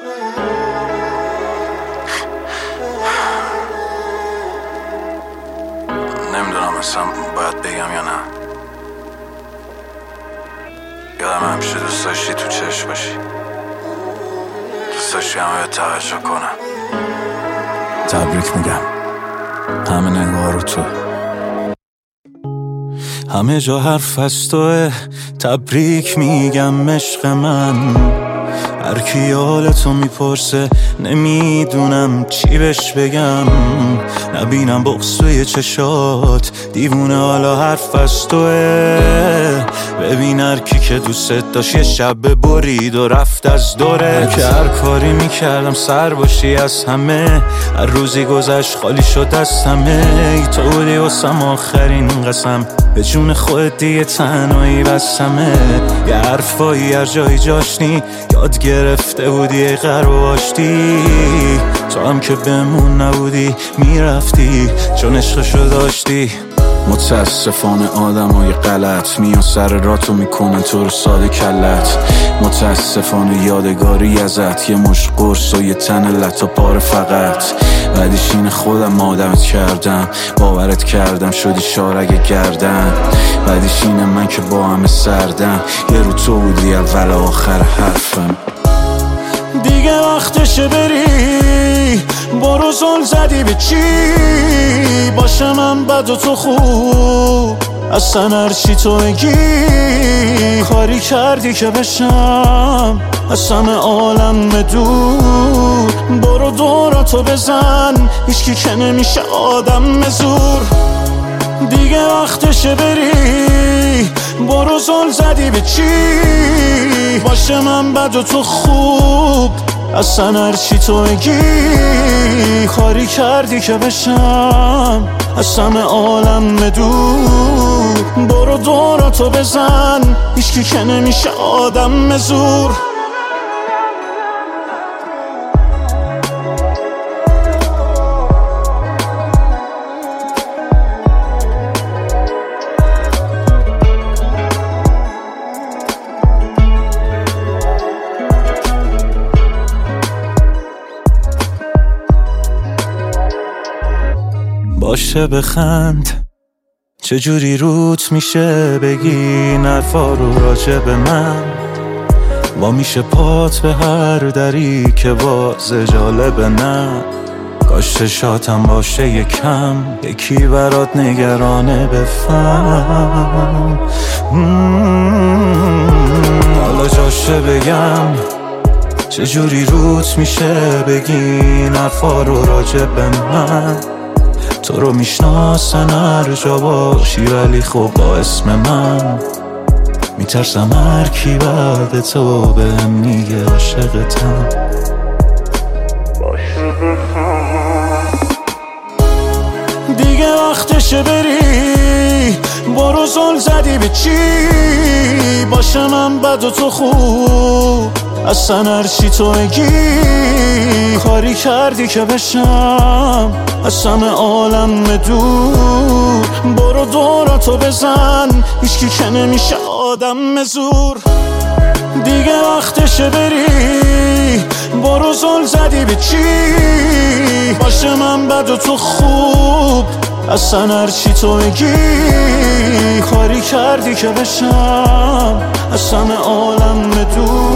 نمیدونم اصلا باید بگم یا نه. یادم همیشه دوست داشتی تو چشم باشی، دوست داشتی همه توجه کنم. تبریک میگم، همه نگاه رو تو، همه جا حرف از توه. تبریک میگم عشق من، هر کی حالتو میپرسه نمیدونم چی بهش بگم. نبینم بغض توی چشات، دیوونه حالا حرف از توه. ببین هر کی که دوست داشت یه شب برید و رفت از دورت. که هر کاری میکردم سر باشی از همه، هر روزی گذشت خالی شد از همه. ای تو بودی واسم آخرین قسم، به جون خودت دیگه تنهایی بسمه. یه حرفایی هر جایی جاشنی، یاد گرفته بودی ای غرب و آشتی. تو هم که بمون نبودی میرفتی، چون عشقشو داشتی. متاسفانه آدم های غلط میان سر راتو میکنن تو رو ساده کلت. متاسفانه یادگاری ازت یه مش قرص و یه تن لطا پاره فقط. بعدش این خودم آدمت کردم، باورت کردم شدی شارگ گردن. بعدش اینم من که با همه سردم، یه رو تو بودی اول آخر حرفم. دیگه وقتشه بری، برو زل زدی به چی؟ باشه من بد و تو خوب، اصلا هرچی تو بگی. کاری کردی که بشم از همه عالم دور. برو دوراتو بزن، هیچکی که نمیشه آدم زور. دیگه وقتشه بری، برو زل زدی به چی؟ باشه من بد و تو خوب، اصلا هرچی تو بگی. کاری کردی که بشم از همه عالم دور. برو دوراتو بزن، هیچکی که نمیشه آدم زور. باشه بخند، چجوری روت میشه بگی نرفا رو راجع به من. با میشه پات به هر دری که باز جالبه نه. کاش چشاتم باشه یکم، یکی برات نگرانه بفهم. حالا جاشه بگم، چجوری روت میشه بگی نرفا رو راجع به من. تو رو میشناسن هر جا باشی، ولی خب با اسم من میترسم هر کی بعد تو بهم میگه عاشقتم. دیگه وقتشه بری، برو زل زدی به چی؟ باشه من بد و تو خوب، اصلا هرچی تو بگی. کاری کردی که بشم از همه عالم دور. برو دوراتو بزن، هیچکی که نمیشه آدم زور. دیگه وقتشه بری، برو زل زدی به چی؟ باشه من بد و تو خوب، اصلا هرچی تو بگی. کاری کردی که بشم از همه عالم دور.